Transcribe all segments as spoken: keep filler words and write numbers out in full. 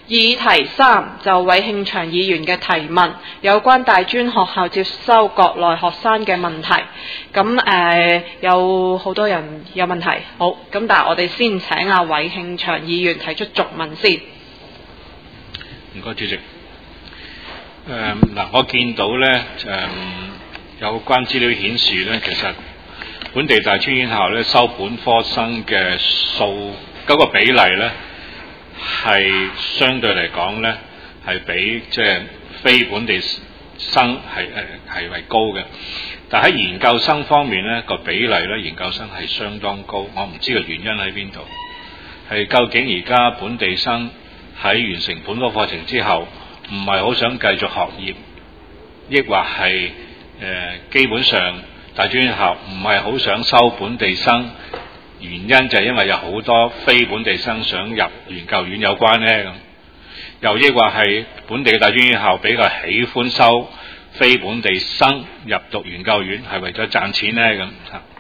議題三就韋慶祥議員嘅提問，有關大專學校接收國內學生嘅問題。咁誒、呃、有好多人有問題，好咁，但係我哋先請阿韋慶祥議員提出續問先。 唔該，主席。誒、呃、嗱，我見到咧誒、呃、有關資料顯示咧，其實本地大專院校咧收本科生嘅數嗰個比例咧，係相對嚟講咧，係比即係非本地生係誒係為高嘅。但喺研究生方面咧，個比例咧，研究生係相當高。我唔知個原因喺邊度，係究竟而家本地生喺完成本科課程之後，唔係好想繼續學業，抑或係誒、呃、基本上大專院校唔係好想收本地生？原因就係因為有好多非本地生想入研究院有關呢，咁，又抑或係本地嘅大專院校比較喜歡收非本地生入讀研究院，係為咗賺錢呢，咁。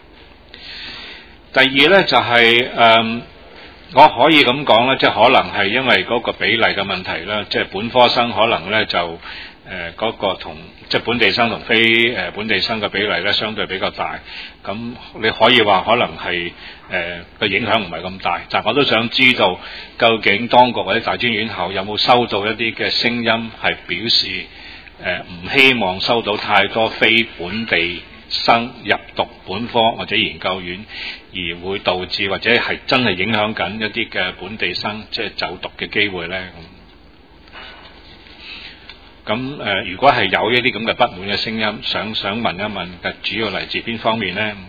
第二呢，就係、是、誒、呃，我可以咁講啦，即係可能係因為嗰個比例嘅問題啦，即係本科生可能呢就誒嗰、呃那個同即係本地生同非誒本地生嘅比例呢相對比較大，咁你可以話可能係誒個影響唔係咁大，但我都想知道究竟當局或者大專院校有冇收到一啲嘅聲音係表示誒唔、呃、希望收到太多非本地生入讀本科或者研究院，而會導致或者係真係影響緊一啲嘅本地生即係就讀嘅機會呢？咁誒、呃，如果係有一啲咁嘅不滿嘅聲音，想想問一問嘅主要嚟自邊方面呢？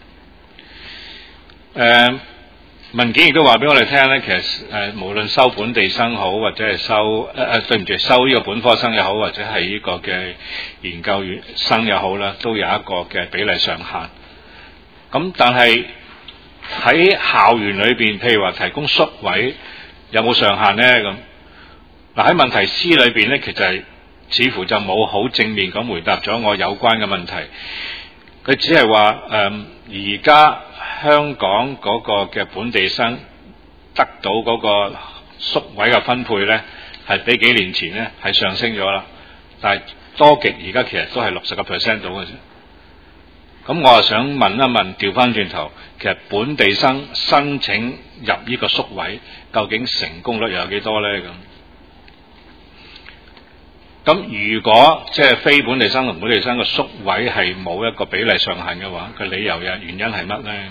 誒、呃、文件亦都話俾我哋聽咧，其實誒、呃、無論收本地生好，或者係收誒誒、呃、對唔住收呢個本科生又好，或者係呢個嘅研究院生又好啦，都有一個嘅比例上限。咁但係喺校園裏邊，譬如話提供宿位有冇上限咧？咁嗱喺問題 C 裏邊咧，其實係似乎就冇好正面咁回答咗我有關嘅問題。佢只係話誒而家香港嗰個嘅本地生得到嗰個宿位嘅分配咧，係比幾年前咧係上升咗啦。但係多極而家其實都係六十個 percent 到嘅啫。咁我啊想問一問，調翻轉頭，其實本地生申請入呢個宿位，究竟成功率又有幾多咧？咁咁如果即係非本地生同本地生嘅宿位係冇一個比例上限嘅話，個理由呀原因係乜咧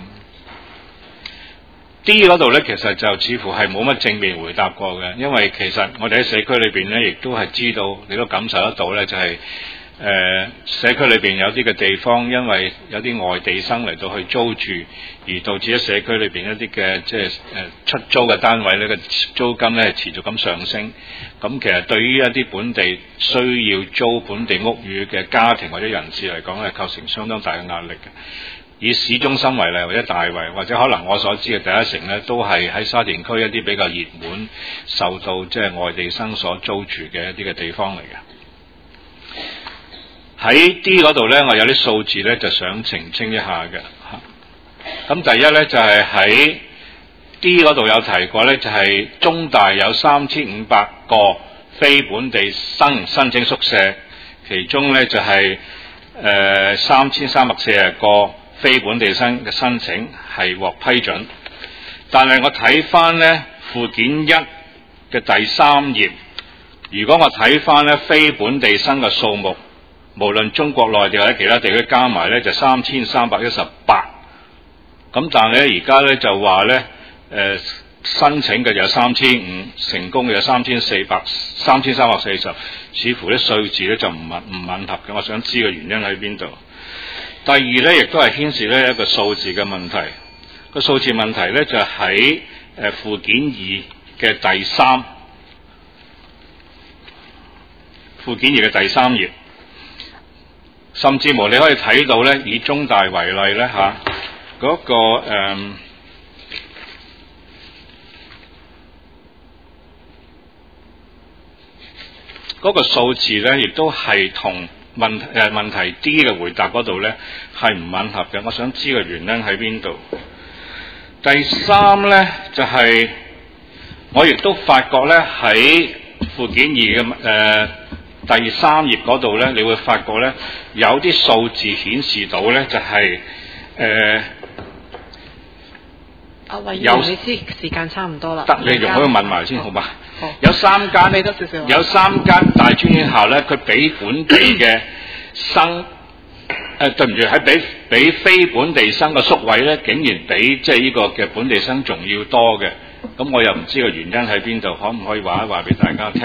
？D 嗰度咧，其實就似乎係冇乜正面回答過嘅，因為其實我哋喺社區裏邊咧，亦都係知道，你都感受得到咧，就係、是、誒、呃、社區裏邊有啲嘅地方，因為有啲外地生嚟到去租住，而導致咗社區裏邊一啲嘅即係誒出租嘅單位咧嘅租金咧係持續咁上升。咁其實對於一啲本地需要租本地屋宇嘅家庭或者人士嚟講咧，構成相當大嘅壓力嘅。以市中心為例，或者大圍，或者可能我所知嘅第一城咧，都係喺沙田區一啲比較熱門、受到即係外地生所租住嘅一啲嘅地方嚟嘅。喺 D 嗰度咧，我有啲數字咧，就想澄清一下嘅嚇。咁第一咧就係喺 D 嗰度有提過咧，就係中大有三千五百個非本地生申請宿舍，其中咧就係誒三千三百四十個非本地生嘅申請係獲批准，但係我睇翻咧附件一嘅第三頁，如果我睇翻咧非本地生嘅數目，無論中國內地或者其他地區加埋咧就三千三百一十八，咁但係咧而家咧就話咧誒申請嘅有三千五，成功嘅有三千四百三千三百四十，似乎啲數字咧就唔吻唔吻合嘅，我想知個原因喺邊度。第二咧，亦都係牽涉咧一個數字嘅問題。個數字問題咧就喺誒附件二嘅第三，附件二嘅第三頁，甚至乎你可以睇到咧，以中大為例咧嚇，嗰、那個誒嗰、嗯那個數字咧，亦都係同問誒問題 D 嘅回答嗰度咧係唔吻合嘅，我想知個原因喺邊度。第三咧就係、是、我亦都發覺咧喺附件二嘅誒、呃、第三頁嗰度咧，你會發覺咧有啲數字顯示到咧就係、是、誒。呃阿偉議員，你知時間差唔多啦。 得，你容許我問埋先，好嘛？ 好。 有三間， 俾多少少。 有三間大專院校咧，佢俾本地嘅生，誒、呃、對唔住，係俾俾非本地生嘅宿位咧，竟然比即係呢個嘅本地生仲要多嘅。咁我又唔知個原因喺邊度，可唔可以話一話俾大家聽？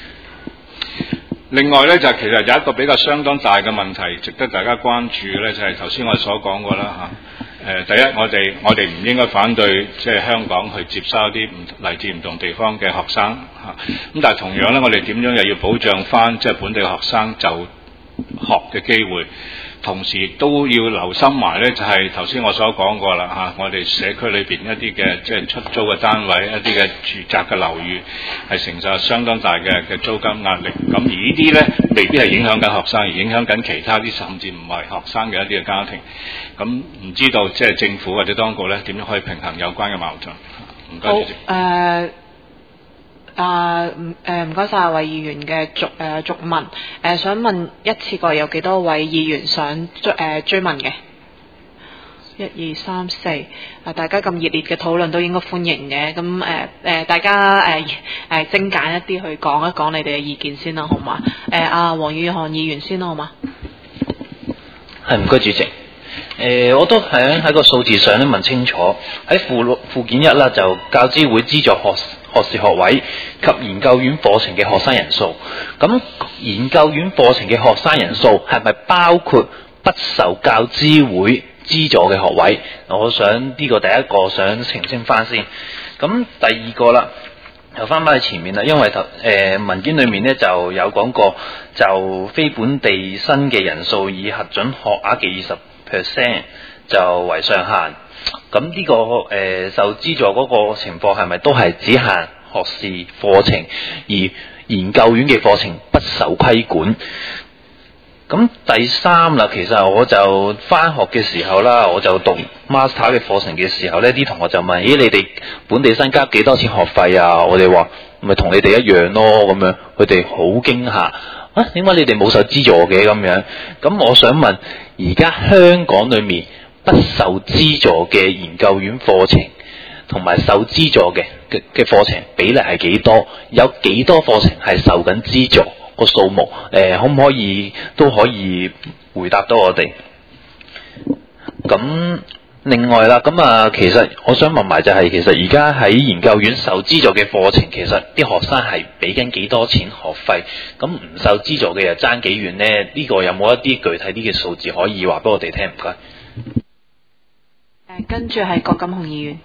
另外咧就其實有一個比較相當大嘅問題，值得大家關注嘅咧，就係頭先我哋所講過啦嚇。誒、呃，第一，我哋我哋唔應該反對即係香港去接收一啲唔嚟自唔同地方嘅學生嚇。咁、啊、但係同樣咧，我哋點樣又要保障翻即係本地學生就學嘅機會，同時亦都要留心埋咧，就係頭先我所講過啦嚇、啊。我哋社區裏邊一啲嘅即係出租嘅單位，一啲嘅住宅嘅樓宇係承受相當大嘅嘅租金壓力。咁而呢啲咧未必係影響緊學生，而影響緊其他啲甚至唔係學生嘅一啲嘅家庭。咁唔知道即係政府或者當局咧點樣可以平衡有關嘅矛盾？唔該，主席。 好誒啊唔誒唔該晒位議員嘅續誒續問誒、呃，想問一次過有幾多位議員想追誒、呃、追問嘅？一二三四啊！大家咁熱烈嘅討論都應該歡迎嘅。咁誒誒，大家誒誒、呃、精簡一啲去講一講你哋嘅意見先啦，好嘛？誒阿黃宇漢議員先啦，好嘛？ 係唔該，主席。誒、呃，我都喺喺個數字上咧問清楚，喺附附件一啦，就教資會資助學學士學位及研究院課程嘅學生人數。咁研究院課程嘅學生人數係咪包括不受教資會資助嘅學位？我想呢個第一個想澄清翻先。咁第二個啦，又翻返去前面啦，因為頭誒、呃、文件裏面咧就有講過，就非本地生嘅人數以核准學額嘅二十 percent 就為上限，咁呢、這個誒、呃、受資助嗰個情況係咪都係只限學士課程，而研究院嘅課程不受規管？咁第三啦，其實我就返學嘅時候啦，我就讀 master 嘅課程嘅時候呢，啲同學就問：咦，你哋本地生交幾多錢學費啊？我哋話咪同你哋一樣咯，咁樣，佢哋好驚嚇。啊，點解你哋冇受資助嘅咁樣？咁我想問，而家香港裏面不受資助嘅研究院課程同埋受資助嘅嘅嘅課程比例係幾多？有幾多課程係受緊資助？個數目誒、呃，可唔可以都可以回答到我哋？咁另外啦，咁啊，其實我想問埋就係、是，其實而家喺研究院受資助嘅課程，其實啲學生係俾緊幾多錢學費？咁唔受資助嘅又爭幾遠呢？呢、這個有冇一啲具體啲嘅數字可以話俾我哋聽？唔該。 誒，跟住係郭錦雄議員。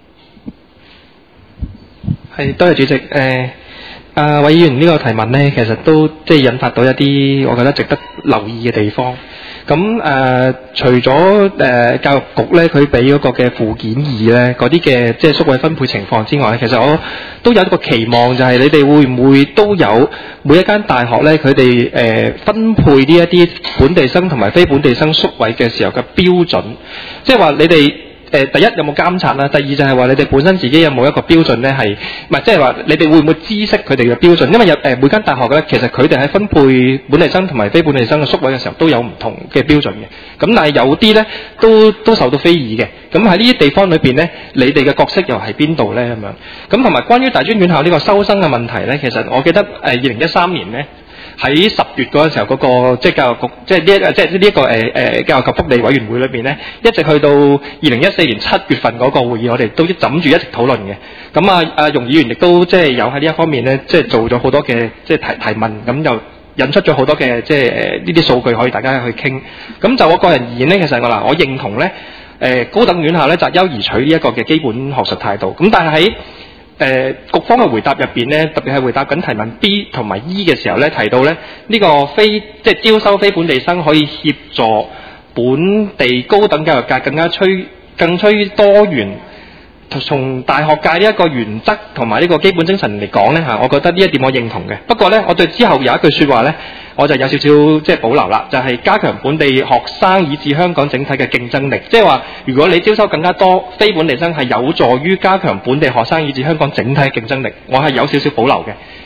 係，多謝主席。誒、呃。啊，委員呢個提問呢，其實都即係引發到一啲我覺得值得留意嘅地方。咁誒、呃，除咗誒、呃、教育局呢，佢俾嗰個嘅附件二呢嗰啲嘅即係宿位分配情況之外，其實我都有一個期望，就係你哋會唔會都有每一間大學呢，佢哋誒分配呢一啲本地生同埋非本地生宿位嘅時候嘅標準，即係話你哋。誒第一有冇監察啦？第二就係話你哋本身自己有冇一個標準咧？係唔係即係話你哋會唔會知悉佢哋嘅標準？因為有誒、呃、每間大學咧，其實佢哋喺分配本地生同埋非本地生嘅宿位嘅時候都有唔同嘅標準嘅。咁但係有啲咧都都受到非議嘅。咁喺呢啲地方裏邊咧，你哋嘅角色又係邊度咧？咁樣咁同埋關於大專院校呢個收生嘅問題咧，其實我記得誒二零一三年咧。喺十月嗰陣時候，嗰、那個即係教育局，即係呢一即係呢一個誒誒、呃、教育及福利委員會裏邊咧，一直去到二零一四年七月份嗰個會議，我哋都枕住一直討論嘅。咁啊，阿容議員亦都即係有喺呢一方面咧，即係做咗好多嘅即係提提問，咁就引出咗好多嘅即係誒呢啲數據可以大家去傾。咁就我個人而言咧，其實我嗱，我認同咧誒、呃、高等院校咧擇優而取呢一個嘅基本學術態度。咁但係喺誒、呃、局方嘅回答入邊咧，特別係回答緊提問 B 同埋 E 嘅時候咧，提到咧呢、這個非即係招收非本地生可以協助本地高等教育界更加趨更趨多元，從大學界呢一個原則同埋呢個基本精神嚟講咧嚇，我覺得呢一點我認同嘅。不過咧，我對之後有一句説話咧，我就有少少即係保留啦，就係、是、加強本地學生以至香港整體嘅競爭力。即係話，如果你招收更加多非本地生，係有助於加強本地學生以至香港整體嘅競爭力。我係有少少保留嘅。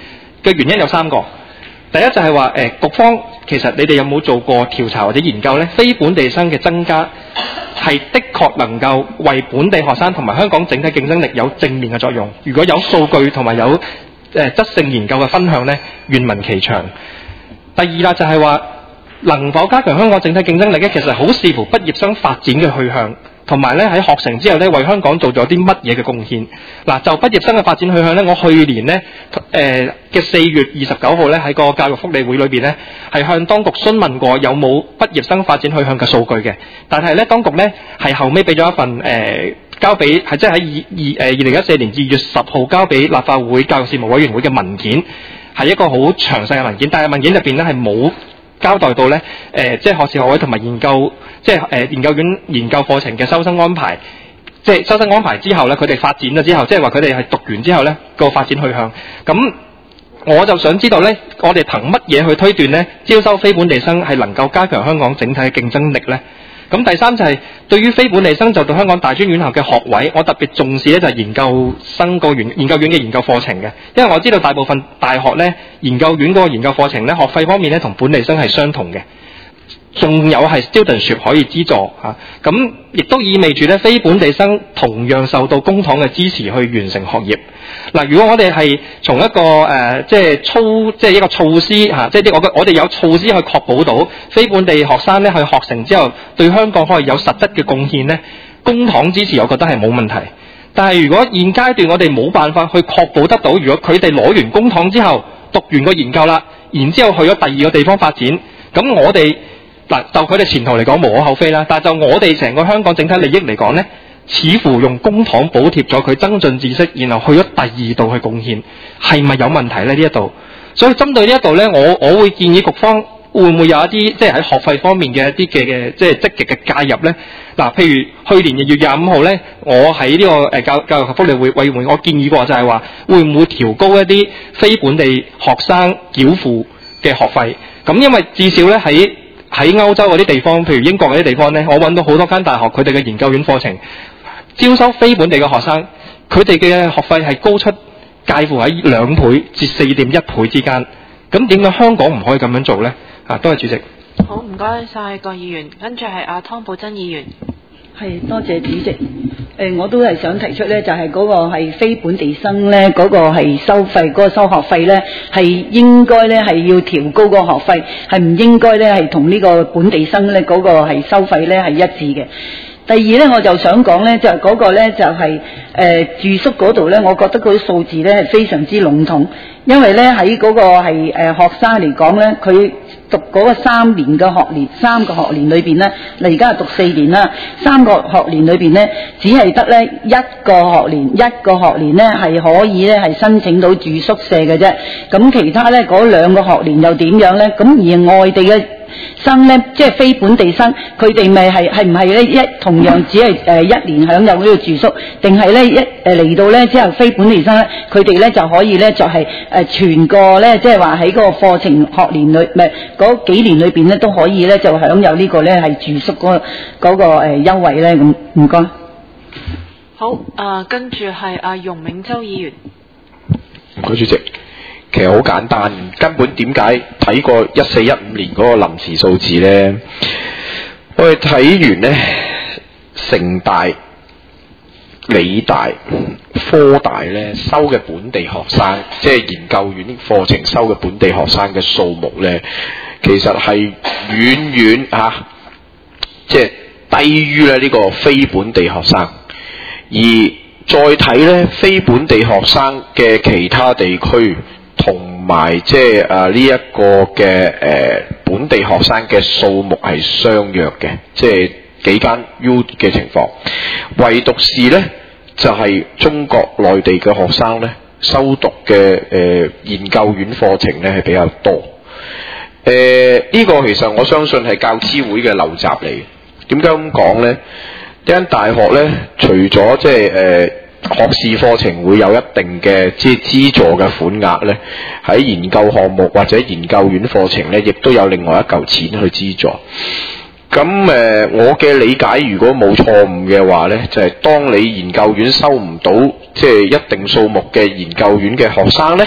嘅原因有三個。第一就係話誒，局方其實你哋有冇做過調查或者研究呢？非本地生嘅增加係的確能夠為本地學生同埋香港整體競爭力有正面嘅作用。如果有數據同埋有誒、呃、質性研究嘅分享呢，願聞其詳。第二啦就係話能否加強香港整體競爭力呢？其實好視乎畢業生發展嘅去向。同埋咧喺學成之後咧，為香港做咗啲乜嘢嘅貢獻？嗱，就畢業生嘅發展去向咧，我去年咧誒嘅四月二十九號咧喺個教育福利會裏邊咧，係向當局詢問過有冇畢業生發展去向嘅數據嘅。但係咧，當局咧係後尾俾咗一份誒、呃、交俾係即係喺二二誒二零一四年二月十號交俾立法會教育事務委員會嘅文件，係一個好詳細嘅文件，但係文件入邊咧係冇交代到咧誒、呃，即係學士學位同埋研究。即係誒、呃、研究院研究課程嘅收生安排，即係收生安排之後咧，佢哋發展咗之後，即係話佢哋係讀完之後咧個發展去向。咁我就想知道咧，我哋憑乜嘢去推斷咧招收非本地生係能夠加強香港整體嘅競爭力咧？咁第三就係、是、對於非本地生就讀香港大專院校嘅學位，我特別重視咧就係研究生個研研究院嘅研究課程嘅，因為我知道大部分大學咧研究院嗰個研究課程咧學費方面咧同本地生係相同嘅。仲有係 studentship 可以資助嚇，咁、啊、亦都意味住咧非本地生同樣受到公帑嘅支持去完成學業。嗱、啊，如果我哋係從一個誒、呃、即係操即係一個措施嚇、啊，即係啲我我哋有措施去確保到非本地學生咧去學成之後對香港可以有實質嘅貢獻咧，公帑支持我覺得係冇問題。但係如果現階段我哋冇辦法去確保得到，如果佢哋攞完公帑之後讀完個研究啦，然之後去咗第二個地方發展，咁我哋嗱，就佢哋前途嚟講無可厚非啦，但係就我哋成個香港整體利益嚟講呢，似乎用公帑補貼咗佢增進知識，然後去咗第二度去貢獻，係咪有問題呢？呢一度，所以針對呢一度呢，我我會建議局方會唔會有一啲即係喺學費方面嘅一啲嘅嘅即係積極嘅介入呢？嗱，譬如去年二月廿五號呢，我喺呢個誒教教育及福利會委員會，我建議過就係話會唔會調高一啲非本地學生繳付嘅學費？咁因為至少呢喺喺歐洲嗰啲地方，譬如英國嗰啲地方呢，我揾到好多間大學，佢哋嘅研究院課程招收非本地嘅學生，佢哋嘅學費係高出介乎喺兩倍至四點一倍之間。咁點解香港唔可以咁樣做呢？啊，多謝主席。 好，唔該晒個議員，跟住係阿湯寶珍議員。 係，多謝主席。誒、呃，我都係想提出咧，就係、是、嗰個係非本地生咧，嗰、那個係收費，嗰、那個收學費咧，係應該咧係要調高個學費，係唔應該咧係同呢個本地生咧嗰、那個係收費咧係一致嘅。第二咧，我就想講咧，就係嗰個咧就係、是、誒、呃、住宿嗰度咧，我覺得嗰啲數字咧係非常之籠統，因為咧喺嗰個係誒、呃、學生嚟講咧，佢讀嗰個三年嘅學年，三個學年裏邊咧，你而家係讀四年啦，三個學年裏邊咧，只係得咧一個學年，一個學年咧係可以咧係申請到住宿舍嘅啫。咁其他咧嗰兩個學年又點樣咧？咁而外地嘅生咧，即係非本地生，佢哋咪係係唔係咧一同樣只係誒一年享有呢個住宿，定係咧一誒嚟到咧之後非本地生咧，佢哋咧就可以咧就係誒全個咧即係話喺嗰個課程學年裏唔係嗰幾年裏邊咧都可以咧就享有呢個咧係住宿嗰嗰個誒優惠咧咁，唔該。 好，誒、呃、跟住係阿容銘洲議員。 唔該主席。其實好簡單，根本點解睇過一四一五年嗰個臨時數字呢？我哋睇完呢，城大、理大、科大呢收嘅本地學生，即係研究院課程收嘅本地學生嘅數目呢，其實係遠遠嚇，即係低於咧呢個非本地學生。而再睇呢，非本地學生嘅其他地區。同埋即係誒呢一個嘅誒、呃、本地學生嘅數目係相若嘅，即係幾間 U 嘅情況。唯獨是咧就係、是、中國內地嘅學生咧修讀嘅誒、呃、研究院課程咧係比較多。誒、呃、呢、這個其實我相信係教資會嘅陋習嚟。點解咁講咧？呢間大學咧除咗即係誒。呃學士課程會有一定嘅即係資助嘅款額咧，喺研究項目或者研究院課程咧，亦都有另外一嚿錢去資助。咁誒、呃，我嘅理解如果冇錯誤嘅話咧，就係、是、當你研究院收唔到即係一定數目嘅研究院嘅學生咧，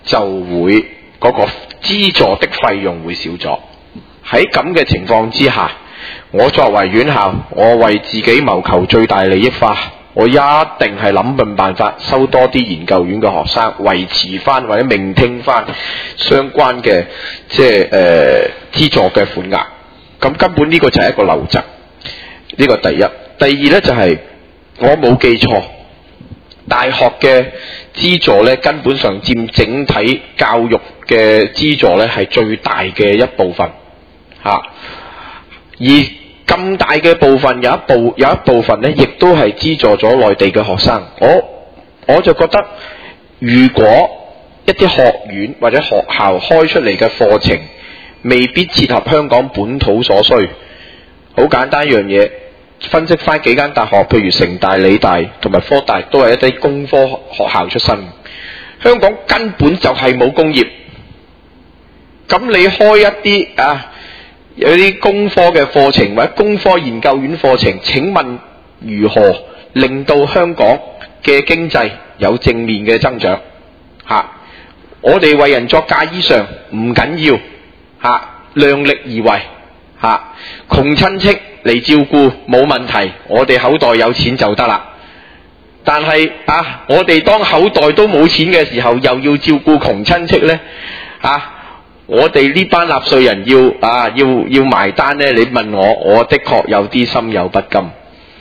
就會嗰個資助的費用會少咗。喺咁嘅情況之下，我作為院校，我為自己謀求最大利益化，我一定係諗盡辦法收多啲研究院嘅學生，維持翻或者聆聽翻相關嘅即係誒資助嘅款額。咁根本呢個就係一個陋習，呢個第一。第二呢，就係、是、我冇記錯，大學嘅資助呢根本上佔整體教育嘅資助呢係最大嘅一部分嚇、啊，而咁大嘅部分有一部有一部分呢亦都係資助咗內地嘅學生。我我就覺得，如果一啲學院或者學校開出嚟嘅課程未必切合香港本土所需，好簡單一樣嘢，分析翻幾間大學，譬如城大、理大同埋科大，都係一啲工科學校出身。香港根本就係冇工業，咁你開一啲啊有啲工科嘅課程或者工科研究院課程，請問如何令到香港嘅經濟有正面嘅增長？嚇、啊，我哋為人作嫁衣裳唔緊要。吓、啊，量力而為，吓、啊，窮親戚嚟照顧冇問題，我哋口袋有錢就得啦。但係啊，我哋當口袋都冇錢嘅時候，又要照顧窮親戚呢？啊，我哋呢班納稅人要啊要要埋單呢？你問我，我的確有啲心有不甘。誒、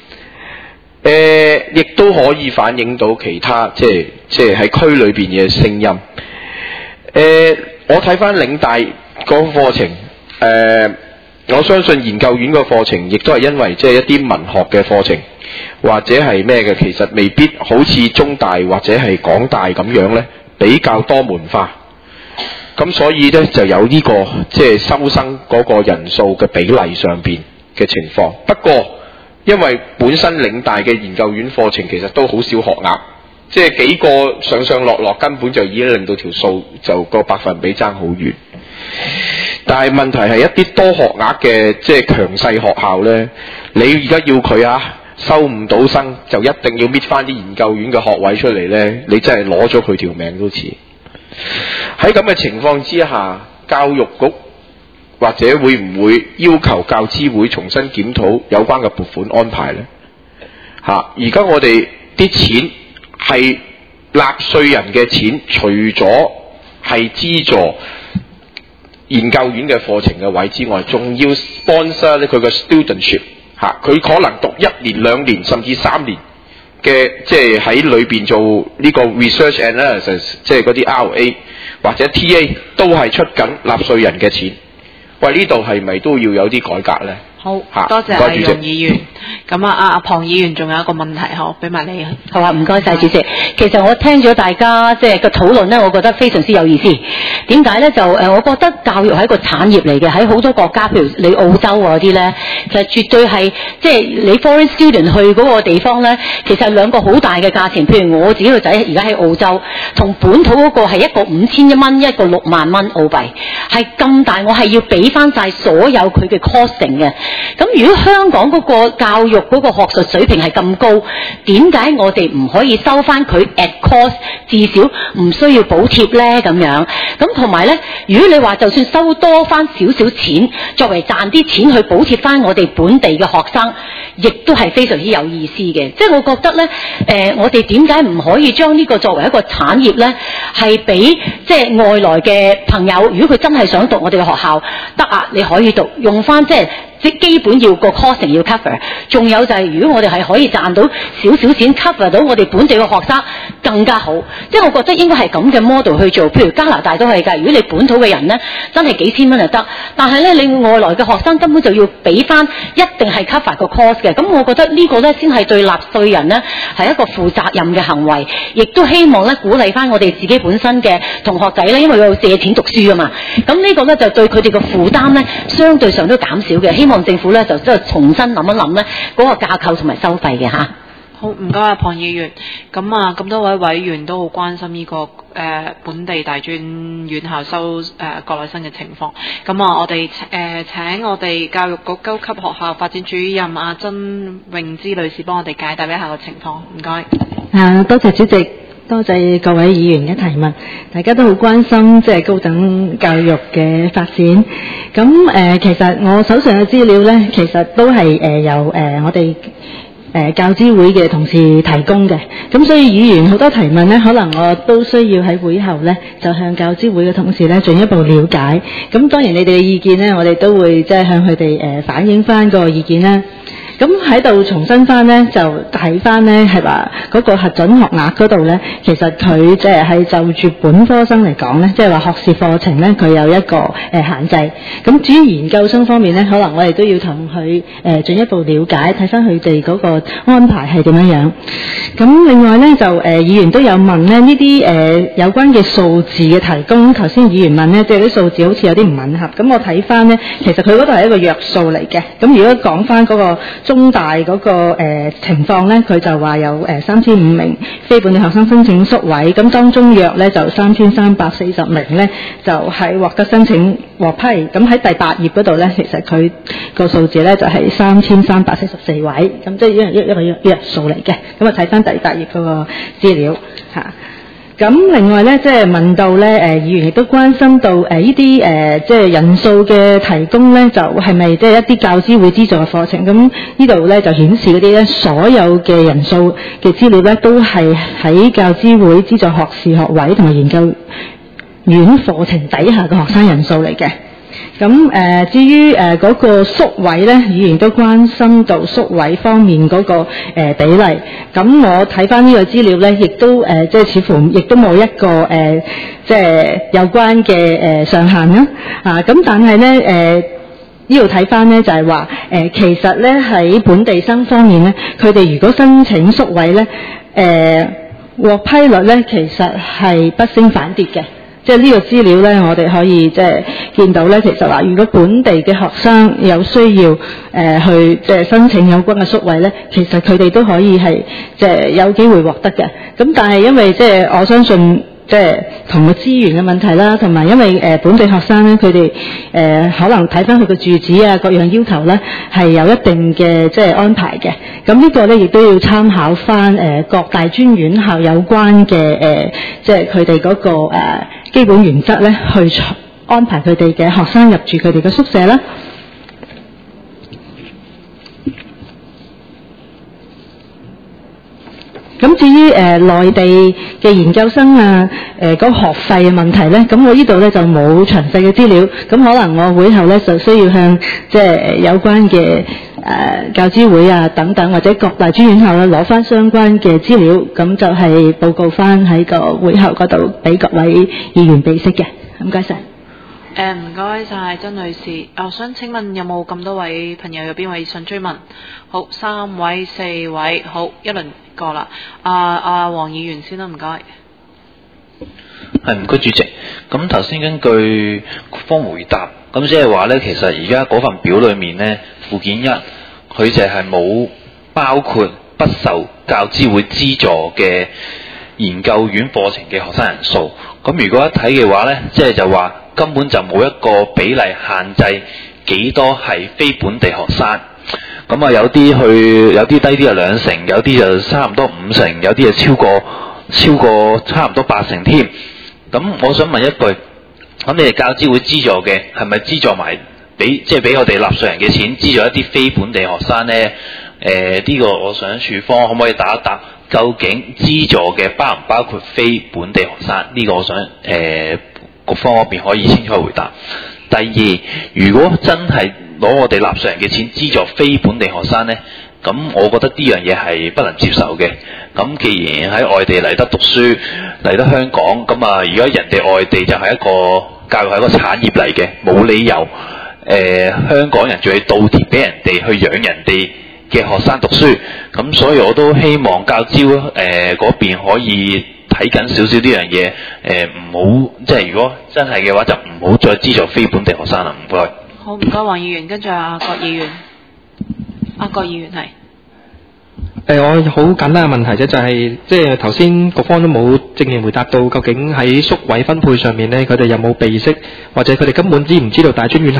呃，亦都可以反映到其他即係即係喺區裏邊嘅聲音。誒、呃，我睇翻嶺大嗰個課程，誒、呃，我相信研究院個課程亦都係因為即係一啲文學嘅課程，或者係咩嘅，其實未必好似中大或者係港大咁樣呢，比較多門化。咁所以呢，就有呢、這個即係收生嗰個人數嘅比例上邊嘅情況。不過因為本身嶺大嘅研究院課程其實都好少學額，即係幾個上上落落根本就已經令到條數就個百分比爭好遠。但係問題係一啲多學額嘅即係強勢學校呢，你而家要佢啊收唔到生，就一定要搣翻啲研究院嘅學位出嚟呢，你真係攞咗佢條命都似。喺咁嘅情況之下，教育局或者會唔會要求教資會重新檢討有關嘅撥款安排呢？吓、啊，而家我哋啲錢係納稅人嘅錢，除咗係資助研究院嘅課程嘅位之外，仲要 sponsor 咧佢嘅 studentship 嚇，佢可能讀一年、兩年甚至三年嘅，即係喺裏邊做呢個 research analysis，即係嗰啲 R A 或者 T A 都係出緊納稅人嘅錢。喂，呢度係咪都要有啲改革呢？ 好，多謝阿容議員。咁啊，阿阿龐議員仲有一個問題，好，俾埋你。 好啊，唔該晒主席。其實我聽咗大家即係個討論呢，我覺得非常之有意思。點解呢？就誒，我覺得教育係一個產業嚟嘅，喺好多國家，譬如你澳洲嗰啲呢，其實絕對係即係你 foreign student 去嗰個地方呢，其實兩個好大嘅價錢。譬如我自己個仔而家喺澳洲，同本土嗰個係一個五千一蚊，一個六萬蚊澳幣，係咁大，我係要俾翻晒所有佢嘅 costing 嘅。咁如果香港嗰個教育嗰個學術水平係咁高，點解我哋唔可以收翻佢 at cost， 至少唔需要補貼呢？咁樣咁同埋呢，如果你話就算收多翻少少錢，作為賺啲錢去補貼翻我哋本地嘅學生，亦都係非常之有意思嘅。即係我覺得呢，誒、呃，我哋點解唔可以將呢個作為一個產業呢？係俾即係外來嘅朋友，如果佢真係想讀我哋嘅學校，得啊，你可以讀，用翻即係。即基本要個 costing 要 cover， 仲有就係、是、如果我哋係可以賺到少少錢 cover 到我哋本地嘅學生更加好，即係我覺得應該係咁嘅 model 去做。譬如加拿大都係㗎，如果你本土嘅人呢，真係幾千蚊就得，但係呢，你外來嘅學生根本就要俾翻一定係 cover 個 cost 嘅。咁我覺得呢個呢，先係對納稅人呢係一個負責任嘅行為，亦都希望呢鼓勵翻我哋自己本身嘅同學仔呢，因為要借錢讀書啊嘛。咁呢個呢，就對佢哋嘅負擔呢，相對上都減少嘅。希望政府咧就即係重新諗一諗咧嗰個架構同埋收費嘅嚇。 好，唔該啊，龐議員。咁啊，咁多位委員都好關心呢、這個誒、呃、本地大專院校收誒、呃、國內生嘅情況。咁啊，我哋誒、呃、請我哋教育局高級學校發展主任阿曾詠芝女士幫我哋解答一下個情況。唔該。 啊，多謝主席。 多謝各位議員嘅提問，大家都好關心即係高等教育嘅發展。咁誒、呃，其實我手上嘅資料呢，其實都係誒、呃、由誒、呃、我哋誒、呃、教資會嘅同事提供嘅。咁所以議員好多提問呢，可能我都需要喺會後呢，就向教資會嘅同事呢進一步了解。咁當然你哋嘅意見呢，我哋都會即係向佢哋誒反映翻個意見啦。咁喺度重新翻呢，就睇翻呢係話嗰個核准學額嗰度呢，其實佢即係喺就住本科生嚟講呢，即係話學士課程呢，佢有一個誒、呃、限制。咁至於研究生方面呢，可能我哋都要同佢誒進一步了解，睇翻佢哋嗰個安排係點樣樣。咁另外呢，就誒、呃、議員都有問呢呢啲誒有關嘅數字嘅提供，頭先議員問呢，即係啲數字好似有啲唔吻合。咁我睇翻呢，其實佢嗰度係一個約數嚟嘅。咁如果講翻嗰個中大嗰、那個誒、呃、情況咧，佢就話有誒三千五名非本地學生申請宿位，咁當中約咧就三千三百四十名咧就係、是、獲得申請獲批。咁喺第八頁嗰度咧，其實佢個數字咧就係三千三百四十四位，咁即係一一一個約數嚟嘅。咁啊睇翻第八頁嗰個資料嚇。咁另外咧，即係問到咧，誒議員亦都關心到誒呢啲誒即係人數嘅提供咧，就係咪即係一啲教資會資助嘅課程？咁呢度咧就顯示嗰啲咧所有嘅人數嘅資料咧，都係喺教資會資助學士學位同埋研究院課程底下嘅學生人數嚟嘅。咁誒、呃，至於誒嗰、呃那個宿位咧，議員都關心到宿位方面嗰、那個、呃、比例。咁我睇翻呢個資料咧，亦都誒、呃、即係似乎亦都冇一個誒、呃、即係有關嘅誒、呃、上限啦。啊，咁但係咧誒呢度睇翻咧就係話誒其實咧喺本地生方面咧，佢哋如果申請宿位咧，誒、呃、獲批率咧其實係不升反跌嘅。即係呢個資料咧，我哋可以即係見到咧，其實話如果本地嘅學生有需要誒、呃、去即係申請有關嘅宿位咧，其實佢哋都可以係即係有機會獲得嘅。咁但係因為即係我相信即係同個資源嘅問題啦，同埋因為誒、呃、本地學生咧，佢哋誒可能睇翻佢嘅住址啊各樣要求咧係有一定嘅即係安排嘅。咁呢個咧亦都要參考翻誒、呃、各大專院校有關嘅誒、呃、即係佢哋嗰個誒、呃基本原則咧，去安排佢哋嘅學生入住佢哋嘅宿舍啦。咁至於誒內地嘅研究生啊，誒、呃、嗰個學費嘅問題咧，咁我呢度咧就冇詳細嘅資料。咁可能我會後咧就需要向即係有關嘅誒、呃、教資會啊等等，或者各大專院校咧攞翻相關嘅資料，咁就係報告翻喺個會後嗰度俾各位議員備悉嘅。唔該晒。 誒唔該晒曾女士。我想請問有冇咁多位朋友有邊位想追問？好，三位、四位，好一輪過啦。阿阿黃議員先啦，唔該。 係唔該主席。咁頭先根據局方回答，咁即係話咧，其實而家嗰份表裏面咧，附件一佢就係冇包括不受教資會資助嘅研究院課程嘅學生人數。咁如果一睇嘅話咧，即係就話根本就冇一個比例限制幾多係非本地學生。咁啊有啲去有啲低啲就兩成，有啲就差唔多五成，有啲就超過超過差唔多八成添。咁我想問一句，咁你哋教資會資助嘅係咪資助埋俾即係俾我哋納稅人嘅錢資助一啲非本地學生呢？誒、呃、呢、這個我想署方可唔可以答一答？究竟資助嘅包唔包括非本地學生？呢、這個我想誒、呃、局方嗰邊可以清楚回答。第二，如果真係攞我哋納稅人嘅錢資助非本地學生呢，咁我覺得呢樣嘢係不能接受嘅。咁既然喺外地嚟得讀書，嚟得香港，咁啊，如果人哋外地就係一個教育係一個產業嚟嘅，冇理由誒、呃、香港人仲要倒貼俾人哋去養人哋嘅學生讀書。咁所以我都希望教招誒嗰邊可以睇緊少少呢樣嘢，誒唔好即係如果真係嘅話，就唔好再資助非本地學生啦。唔該。 好，唔該黃議員，跟住阿郭議員。阿郭議員係。 誒、呃，我好簡單嘅問題啫，就係即係頭先局方都冇正面回答到，究竟喺宿位分配上面咧，佢哋有冇備悉，或者佢哋根本知唔知道大專院校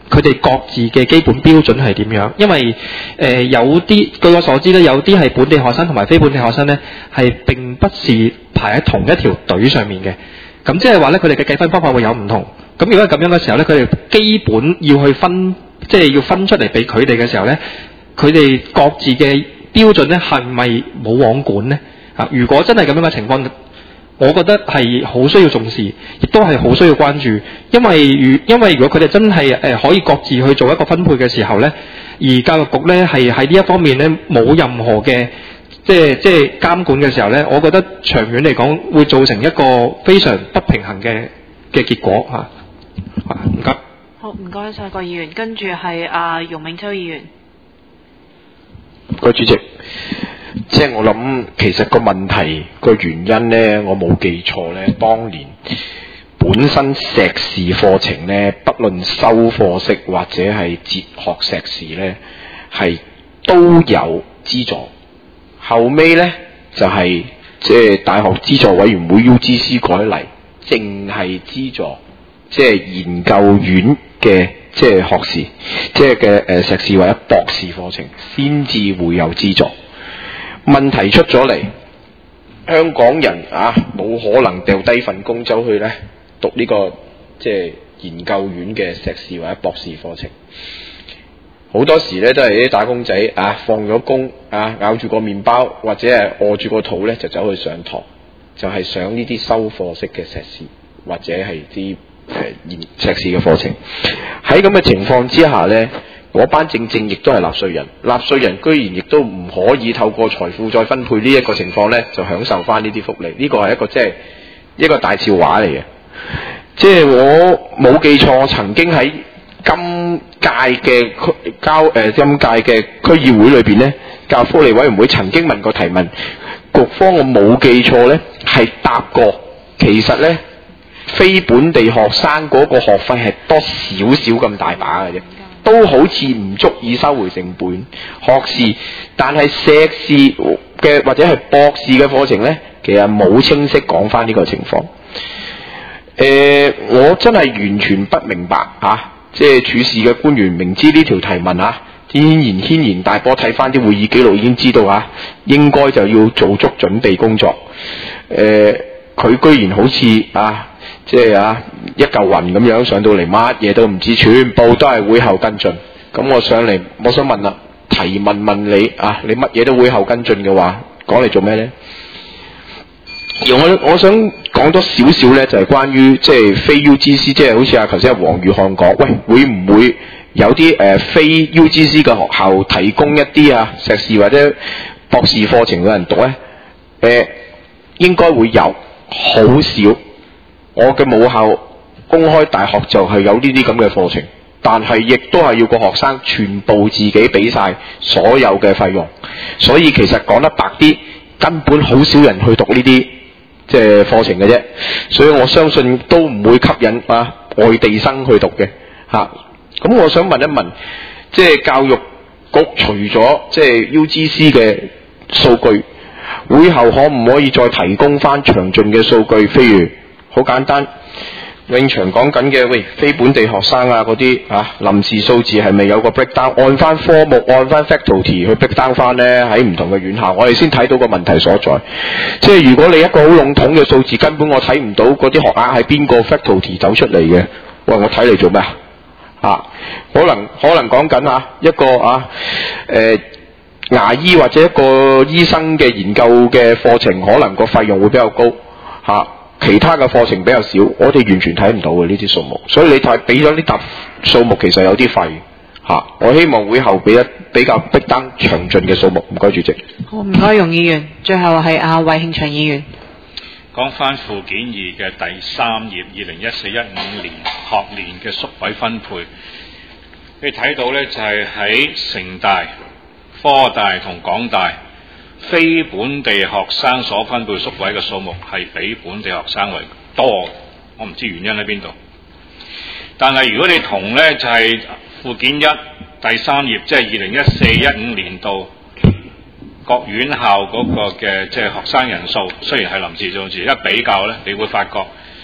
佢哋各自嘅基本標準係點樣？因為誒、呃、有啲據我所知咧，有啲係本地學生同埋非本地學生咧，係並不是排喺同一條隊上面嘅。咁即係話咧，佢哋嘅計分方法會有唔同。咁如果係咁樣嘅時候咧，佢哋基本要去分，即係要分出嚟俾佢哋嘅時候咧，佢哋各自嘅標準咧係咪冇網管咧？啊，如果真係咁樣嘅情況，我覺得係好需要重視，亦都係好需要關注，因為如因為如果佢哋真係誒、呃、可以各自去做一個分配嘅時候咧，而教育局咧係喺呢一方面咧冇任何嘅即係即係監管嘅時候咧，我覺得長遠嚟講會造成一個非常不平衡嘅嘅結果嚇。啊，唔該。 好，唔該晒個議員，跟住係阿容銘秋議員。 唔該，主席。即係我諗，其實個問題個原因呢，我冇記錯呢，當年本身碩士課程呢，不論修課式或者係哲學碩士呢，係都有資助。後尾呢，就係即係大學資助委員會 U G C 改嚟，淨係資助即係研究院嘅即係學士，即係嘅誒碩士或者博士課程，先至會有資助。問題出咗嚟，香港人啊冇可能掉低份工走去咧讀呢、這個即係研究院嘅碩士或者博士課程。好多時咧都係啲打工仔啊，放咗工啊，咬住個麵包或者係餓住個肚咧就走去上堂，就係、是、上呢啲修課式嘅碩士或者係啲誒研碩士嘅課程。喺咁嘅情況之下咧，嗰班正正亦都係納稅人，納稅人居然亦都唔可以透過財富再分配呢一個情況呢，就享受翻呢啲福利。呢個係一個即係一個大笑話嚟嘅。即係我冇記錯，我曾經喺今屆嘅區交誒今屆嘅區議會裏邊呢，教育福利委員會曾經問過提問，局方我冇記錯呢，係答過，其實呢，非本地學生嗰個學費係多少少咁大把嘅啫。都好似唔足以收回成本，學士，但係碩士嘅或者係博士嘅課程呢，其實冇清晰講翻呢個情況。誒、呃，我真係完全不明白啊！即係處事嘅官員明知呢條提問啊，天然軒然大波，睇翻啲會議記錄已經知道啊，應該就要做足準備工作。誒、呃，佢居然好似啊〜即係啊，一嚿雲咁樣上到嚟，乜嘢都唔知，全部都係會後跟進。咁我上嚟，我想問啦，提問問你啊，你乜嘢都會後跟進嘅話，講嚟做咩呢？而我我想講多少少呢，就係、是、關於即係非 U G C， 即係好似啊頭先阿黃宇漢講，喂，會唔會有啲誒、呃、非 U G C 嘅學校提供一啲啊碩士或者博士課程嘅人讀呢？誒、呃，應該會有，好少。我嘅母校公開大學就係有呢啲咁嘅課程，但係亦都係要個學生全部自己俾晒所有嘅費用，所以其實講得白啲，根本好少人去讀呢啲即係課程嘅啫，所以我相信都唔會吸引啊外地生去讀嘅嚇。咁、啊、我想問一問，即係教育局除咗即係 U G C 嘅數據，會後可唔可以再提供翻詳盡嘅數據？譬如好簡單，永祥講緊嘅，喂，非本地學生啊嗰啲啊臨時數字係咪有個 breakdown？ 按翻科目，按翻 faculty 去 breakdown 翻呢？喺唔同嘅院校，我哋先睇到個問題所在。即係如果你一個好籠統嘅數字，根本我睇唔到嗰啲學額係邊個 faculty 走出嚟嘅。喂，我睇嚟做咩啊？啊，可能可能講緊啊一個啊誒、呃、牙醫或者一個醫生嘅研究嘅課程，可能個費用會比較高嚇。啊其他嘅課程比較少，我哋完全睇唔到嘅呢啲數目，所以你睇俾咗呢沓數目，其實有啲廢嚇。我希望會後俾一比較逼單詳盡嘅數目。唔該，主席。 好，唔該，容議員。最後係阿衛慶祥議員。 講翻附件二嘅第三頁，二零一四一五年學年嘅宿位分配，你睇到呢就係喺城大、科大同港大。非本地學生所分配宿位嘅數目係比本地學生為多，我唔知原因喺邊度。但係如果你同呢就係、是、附件一第三頁，即係二零一四一五年度各院校嗰個嘅即係學生人數，雖然係臨時數字，一比較呢，你會發覺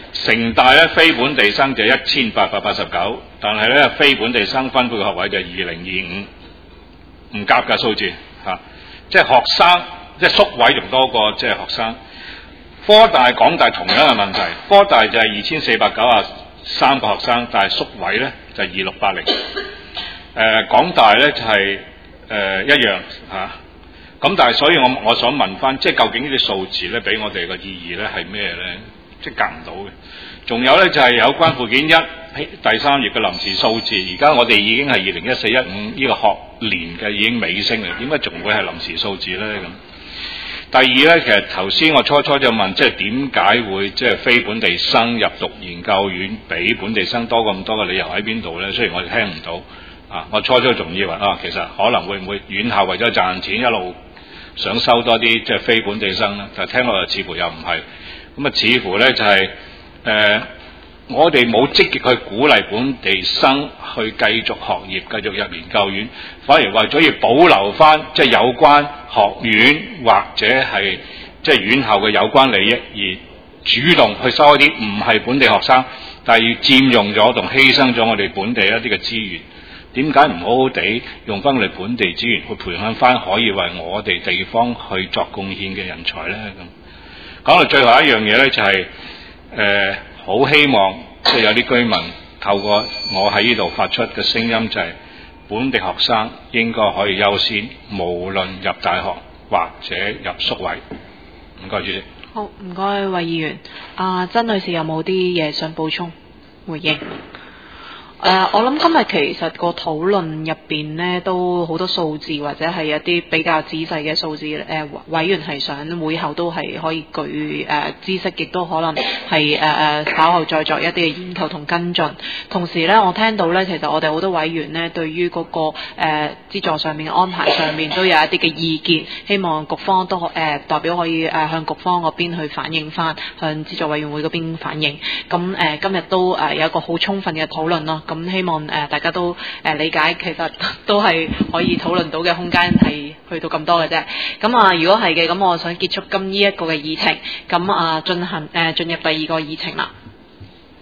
城大咧非本地生就一千八百八十九，但係咧非本地生分配嘅學位就係二零二五，唔夾㗎數字嚇、啊，即係學生即係宿位仲多過即係學生。科大、港大同樣嘅問題，科大就係二千四百九十三個學生，但係宿位咧就係二六八零。誒港大咧就係、是、誒、呃、一樣嚇。啊咁但係，所以我我想問翻，即係究竟呢啲數字咧，俾我哋嘅意義咧係咩咧？即係夾唔到嘅。仲有咧就係、是、有關附件一第三頁嘅臨時數字，而家我哋已經係二零一四一五呢個學年嘅已經尾聲啦，點解仲會係臨時數字咧？咁第二咧，其實頭先我初初就問，即係點解會即係非本地生入讀研究院比本地生多咁多嘅理由喺邊度咧？雖然我哋聽唔到啊，我初初仲以為啊，其實可能會唔會院校為咗賺錢一路想收多啲即係非本地生咧，但係聽落嚟似乎又唔係，咁啊似乎咧就係、是、誒、呃、我哋冇積極去鼓勵本地生去繼續學業、繼續入研究院，反而為咗要保留翻即係有關學院或者係即係院校嘅有關利益，而主動去收一啲唔係本地學生，但係要佔用咗同犧牲咗我哋本地一啲嘅資源。點解唔好好地用翻我哋本地資源去培養翻可以為我哋地方去作貢獻嘅人才呢？咁講到最後一樣嘢呢，就係誒好希望即係有啲居民透過我喺呢度發出嘅聲音，就係本地學生應該可以優先，無論入大學或者入宿位。唔該，主席。 好，唔該，韋議員。阿曾女士有冇啲嘢想補充回應？誒、呃，我諗今日其實個討論入邊呢，都好多數字或者係一啲比較仔細嘅數字。誒、呃，委員係想會後都係可以舉誒、呃、知識，亦都可能係誒誒稍後再作一啲嘅研究同跟進。同時呢，我聽到呢，其實我哋好多委員呢，對於嗰、那個誒、呃、資助上面嘅安排上面都有一啲嘅意見，希望局方都誒、呃、代表可以誒、呃、向局方嗰邊去反映翻，向資助委員會嗰邊反映。咁誒、呃、今日都誒、呃、有一個好充分嘅討論咯。咁希望誒、呃、大家都誒、呃、理解，其實都係可以討論到嘅空間係去到咁多嘅啫。咁啊，如果係嘅，咁我想結束今呢一個嘅議程，咁啊進行誒、呃、進入第二個議程啦。